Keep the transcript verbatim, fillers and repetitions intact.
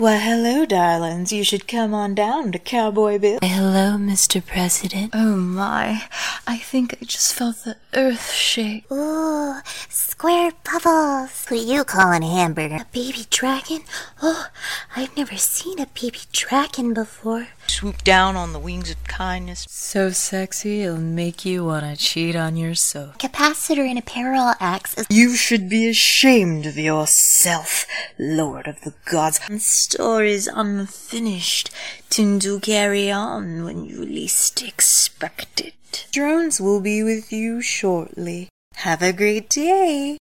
Why, hello, darlings. You should come on down to Cowboy Bill. Hello, Mister President. Oh my, I think I just felt the earth shake. Ooh, square bubbles. Who you calling hamburger? A baby dragon? Oh, I've never seen a baby dragon before. Swoop down on the wings of kindness. So sexy, it'll make you want to cheat on your soul. Capacitor in a parallel axis. You should be ashamed of yourself, Lord of the Gods. The story's unfinished, tuned to carry on when you least expect it. Drones will be with you shortly. Have a great day.